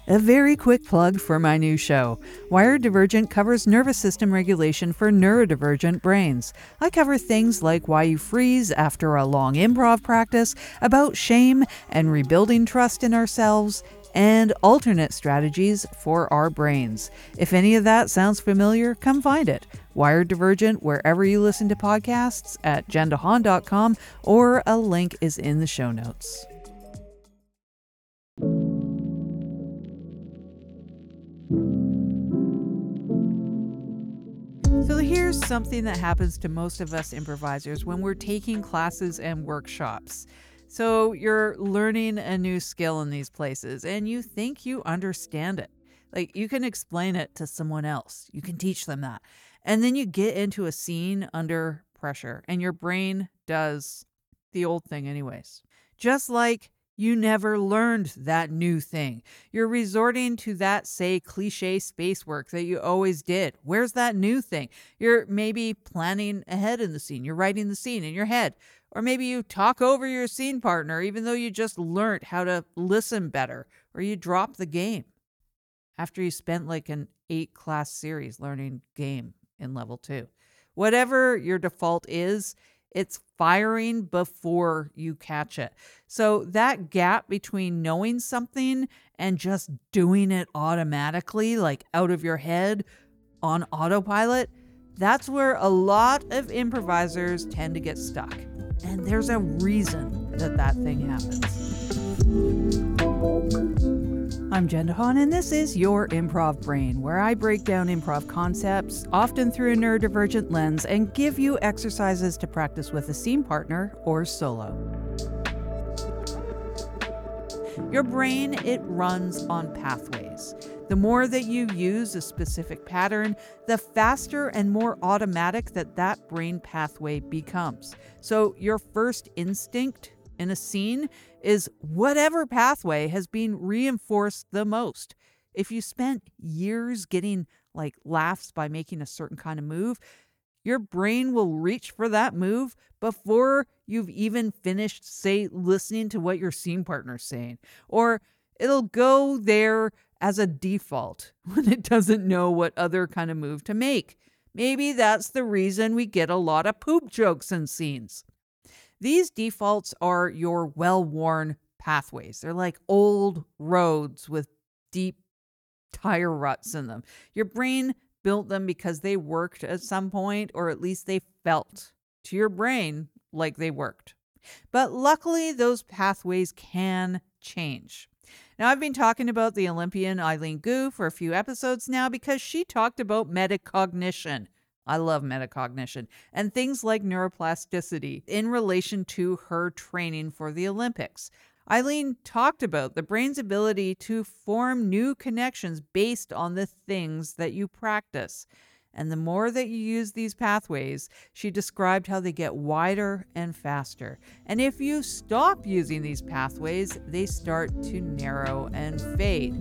A very quick plug for my new show. Wired Divergent covers nervous system regulation for neurodivergent brains. I cover things like why you freeze after a long improv practice, about shame and rebuilding trust in ourselves, and alternate strategies for our brains. If any of that sounds familiar, come find it. Wired Divergent wherever you listen to podcasts, at jendahan.com, or a link is in the show notes. So here's something that happens to most of us improvisers when we're taking classes and workshops. So you're learning a new skill in these places and you think you understand it. Like you can explain it to someone else. You can teach them that. And then you get into a scene under pressure and your brain does the old thing anyways. Just like you never learned that new thing. You're resorting to that, say, cliche space work that you always did. Where's that new thing? You're maybe planning ahead in the scene. You're writing the scene in your head. Or maybe you talk over your scene partner, even though you just learned how to listen better. Or you drop the game after you spent like an 8-class series learning game in level 2. Whatever your default is, it's firing before you catch it. So that gap between knowing something and just doing it automatically, like out of your head on autopilot, that's where a lot of improvisers tend to get stuck. And there's a reason that thing happens. I'm Jen DeHaan, and this is Your Improv Brain, where I break down improv concepts, often through a neurodivergent lens, and give you exercises to practice with a scene partner or solo. Your brain, it runs on pathways. The more that you use a specific pattern, the faster and more automatic that brain pathway becomes. So your first instinct in a scene is whatever pathway has been reinforced the most. If you spent years getting like laughs by making a certain kind of move, your brain will reach for that move before you've even finished, say, listening to what your scene partner's saying. Or it'll go there as a default when it doesn't know what other kind of move to make. Maybe that's the reason we get a lot of poop jokes in scenes. These defaults are your well-worn pathways. They're like old roads with deep tire ruts in them. Your brain built them because they worked at some point, or at least they felt to your brain like they worked. But luckily, those pathways can change. Now, I've been talking about the Olympian Eileen Gu for a few episodes now because she talked about metacognition. I love metacognition and things like neuroplasticity in relation to her training for the Olympics. Eileen talked about the brain's ability to form new connections based on the things that you practice. And the more that you use these pathways, she described how they get wider and faster. And if you stop using these pathways, they start to narrow and fade.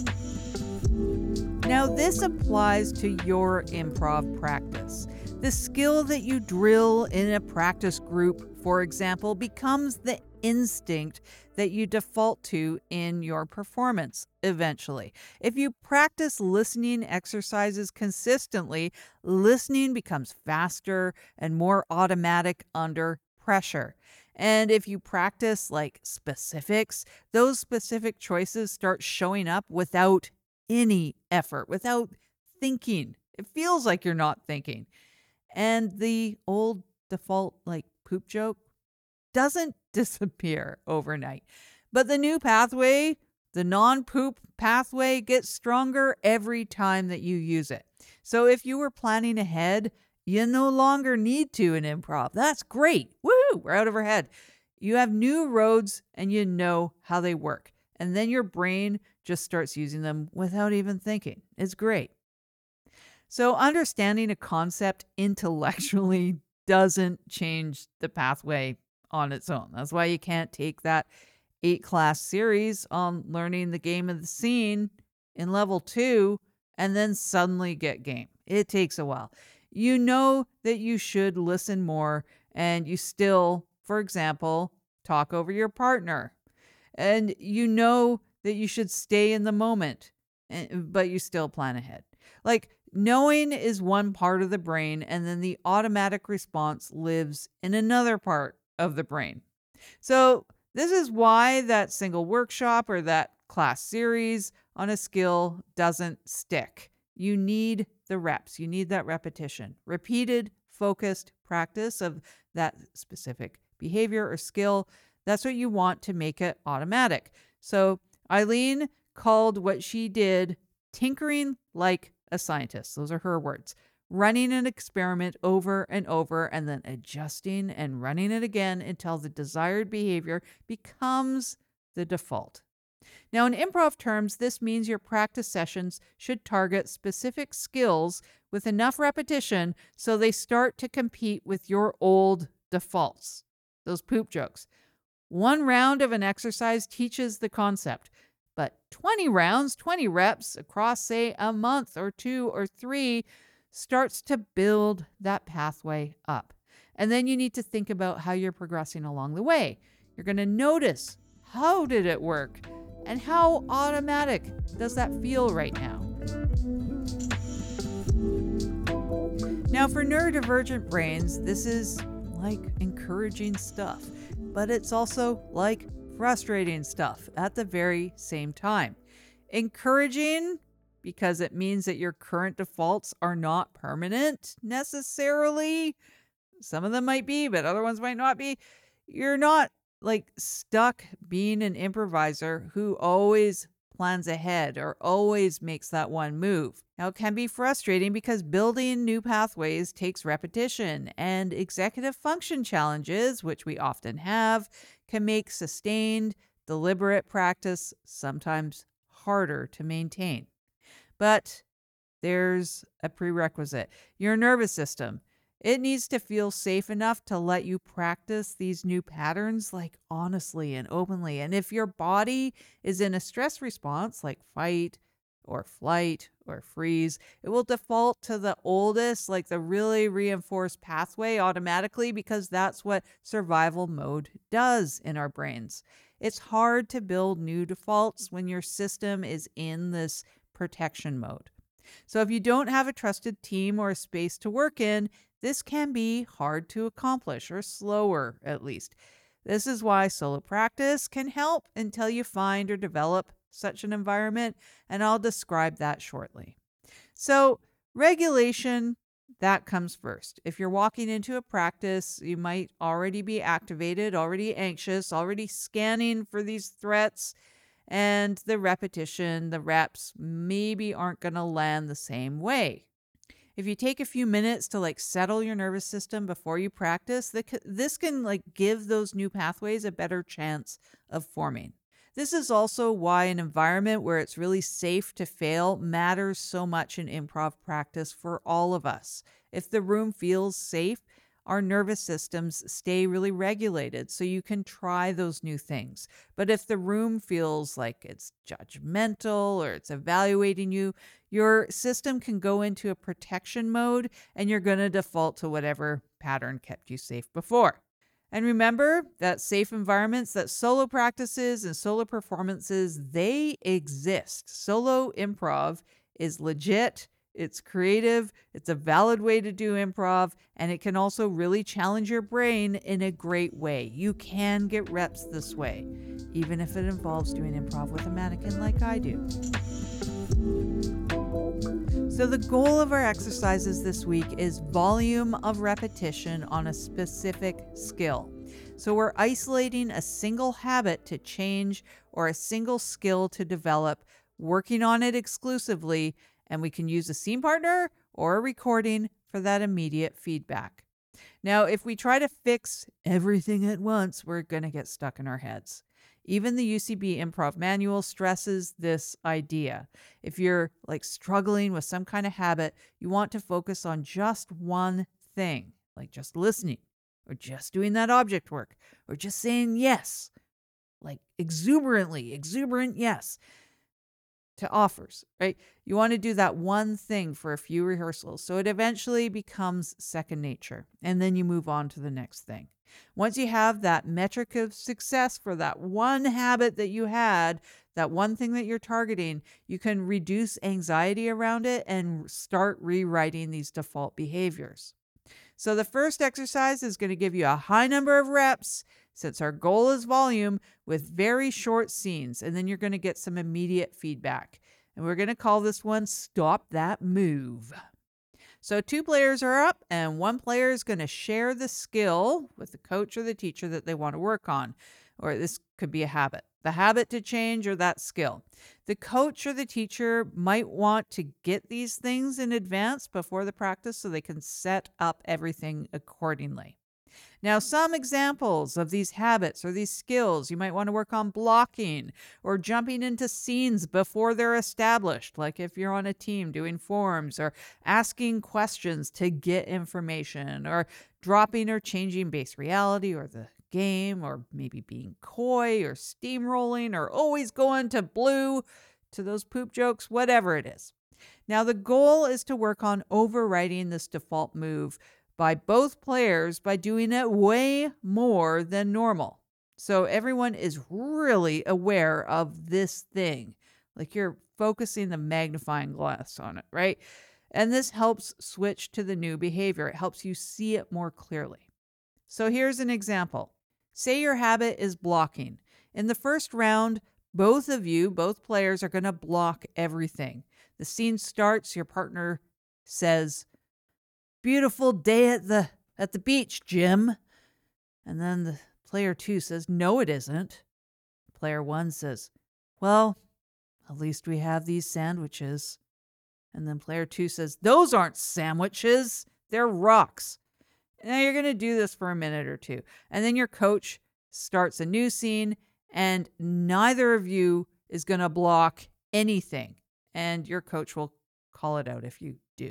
Now, this applies to your improv practice. The skill that you drill in a practice group, for example, becomes the instinct that you default to in your performance eventually. If you practice listening exercises consistently, listening becomes faster and more automatic under pressure. And if you practice like specifics, those specific choices start showing up without any effort, without thinking. It feels like you're not thinking. And the old default like poop joke doesn't disappear overnight. But the new pathway, the non-poop pathway, gets stronger every time that you use it. So if you were planning ahead, you no longer need to in improv. That's great. Woohoo! We're out of our head. You have new roads and you know how they work. And then your brain just starts using them without even thinking. It's great. So understanding a concept intellectually doesn't change the pathway on its own. That's why you can't take that 8-class series on learning the game of the scene in level 2 and then suddenly get game. It takes a while. You know that you should listen more and you still, for example, talk over your partner. And you know that you should stay in the moment, but you still plan ahead. Like knowing is one part of the brain, and then the automatic response lives in another part of the brain. So, this is why that single workshop or that class series on a skill doesn't stick. You need the reps, you need that repetition, repeated, focused practice of that specific behavior or skill. That's what you want to make it automatic. So, Eileen called what she did tinkering like a scientist. Those are her words. Running an experiment over and over and then adjusting and running it again until the desired behavior becomes the default. Now, in improv terms, this means your practice sessions should target specific skills with enough repetition so they start to compete with your old defaults. Those poop jokes. One round of an exercise teaches the concept, but 20 rounds, 20 reps across, say, a month or 2 or 3 starts to build that pathway up. And then you need to think about how you're progressing along the way. You're going to notice, how did it work? And how automatic does that feel right now? Now, for neurodivergent brains, this is like encouraging stuff, but it's also like frustrating stuff at the very same time. Encouraging because it means that your current defaults are not permanent necessarily. Some of them might be, but other ones might not be. You're not like stuck being an improviser who always plans ahead or always makes that one move. Now, it can be frustrating because building new pathways takes repetition, and executive function challenges, which we often have, can make sustained, deliberate practice sometimes harder to maintain. But there's a prerequisite. Your nervous system. It needs to feel safe enough to let you practice these new patterns like honestly and openly. And if your body is in a stress response like fight or flight or freeze, it will default to the oldest, like the really reinforced pathway automatically because that's what survival mode does in our brains. It's hard to build new defaults when your system is in this protection mode. So if you don't have a trusted team or a space to work in, this can be hard to accomplish, or slower at least. This is why solo practice can help until you find or develop such an environment, and I'll describe that shortly. So regulation, that comes first. If you're walking into a practice, you might already be activated, already anxious, already scanning for these threats. And the repetition, the reps maybe aren't going to land the same way. If you take a few minutes to settle your nervous system before you practice, this can give those new pathways a better chance of forming. This is also why an environment where it's really safe to fail matters so much in improv practice for all of us. If the room feels safe, our nervous systems stay really regulated so you can try those new things. But if the room feels like it's judgmental or it's evaluating you, your system can go into a protection mode and you're going to default to whatever pattern kept you safe before. And remember that safe environments, that solo practices and solo performances, they exist. Solo improv is legit. It's creative, it's a valid way to do improv, and it can also really challenge your brain in a great way. You can get reps this way, even if it involves doing improv with a mannequin like I do. So the goal of our exercises this week is volume of repetition on a specific skill. So we're isolating a single habit to change or a single skill to develop, working on it exclusively, and we can use a scene partner or a recording for that immediate feedback. Now, if we try to fix everything at once, we're going to get stuck in our heads. Even the UCB Improv Manual stresses this idea. If you're struggling with some kind of habit, you want to focus on just one thing, like just listening, or just doing that object work, or just saying yes, exuberant yes to offers, right? You want to do that one thing for a few rehearsals so it eventually becomes second nature, and then you move on to the next thing. Once you have that metric of success for that one habit that you had, that one thing that you're targeting, you can reduce anxiety around it and start rewriting these default behaviors. So the first exercise is going to give you a high number of reps, since our goal is volume, with very short scenes. And then you're going to get some immediate feedback. And we're going to call this one Stop That Move. So 2 players are up, and 1 player is going to share the skill with the coach or the teacher that they want to work on. Or this could be a habit. The habit to change or that skill. The coach or the teacher might want to get these things in advance before the practice so they can set up everything accordingly. Now, some examples of these habits or these skills, you might want to work on blocking or jumping into scenes before they're established, like if you're on a team doing forms, or asking questions to get information, or dropping or changing base reality or the game, or maybe being coy or steamrolling or always going to blue to those poop jokes, whatever it is. Now, the goal is to work on overriding this default move by both players by doing it way more than normal. So everyone is really aware of this thing. Like you're focusing the magnifying glass on it, right? And this helps switch to the new behavior. It helps you see it more clearly. So here's an example. Say your habit is blocking. In the first round, both players are going to block everything. The scene starts, your partner says, "Beautiful day at the beach, Jim." And then the player 2 says, "No, it isn't." Player 1 says, "Well, at least we have these sandwiches." And then player 2 says, "Those aren't sandwiches, they're rocks." Now you're going to do this for a minute or 2. And then your coach starts a new scene, and neither of you is going to block anything. And your coach will call it out if you do.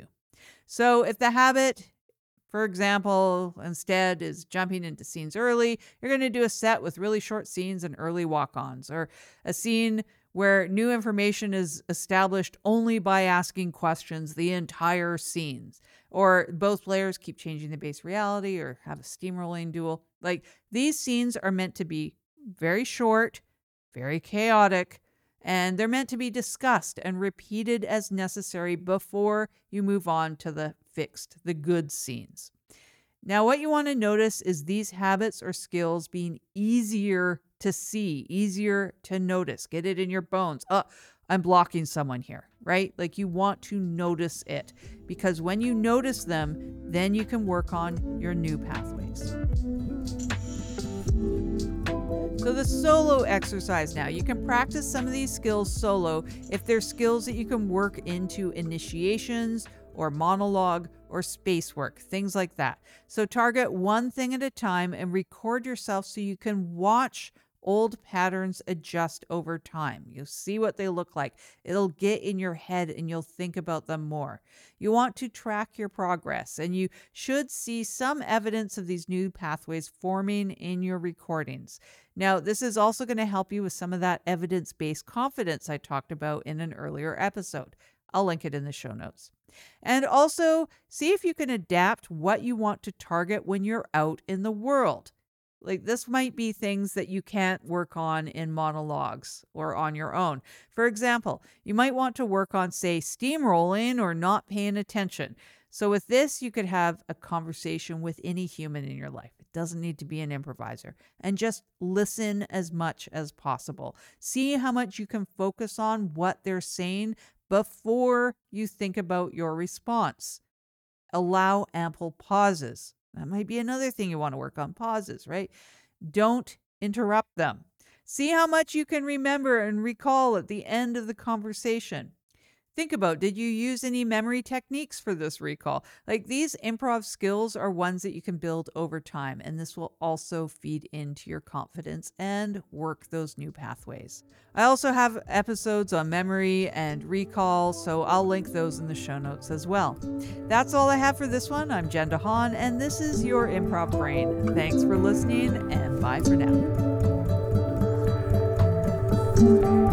So if the habit, for example, instead is jumping into scenes early, you're going to do a set with really short scenes and early walk-ons, or a scene where new information is established only by asking questions the entire scenes, or both players keep changing the base reality or have a steamrolling duel. Like, these scenes are meant to be very short, very chaotic, and they're meant to be discussed and repeated as necessary before you move on to the fixed, the good scenes. Now, what you want to notice is these habits or skills being easier to see, easier to notice. Get it in your bones. I'm blocking someone here, right? Like, you want to notice it, because when you notice them, then you can work on your new pathways. So the solo exercise now. You can practice some of these skills solo if they're skills that you can work into initiations or monologue or space work, things like that. So target one thing at a time and record yourself so you can watch old patterns adjust over time. You'll see what they look like. It'll get in your head and you'll think about them more. You want to track your progress, and you should see some evidence of these new pathways forming in your recordings. Now, this is also going to help you with some of that evidence-based confidence I talked about in an earlier episode. I'll link it in the show notes. And also, see if you can adapt what you want to target when you're out in the world. Like, this might be things that you can't work on in monologues or on your own. For example, you might want to work on, say, steamrolling or not paying attention. So with this, you could have a conversation with any human in your life. It doesn't need to be an improviser. And just listen as much as possible. See how much you can focus on what they're saying before you think about your response. Allow ample pauses. That might be another thing you want to work on, pauses, right? Don't interrupt them. See how much you can remember and recall at the end of the conversation. Think about, did you use any memory techniques for this recall? Like, these improv skills are ones that you can build over time, and this will also feed into your confidence and work those new pathways. I also have episodes on memory and recall, so I'll link those in the show notes as well. That's all I have for this one. I'm Jen DeHaan, and this is your Improv Brain. Thanks for listening, and bye for now.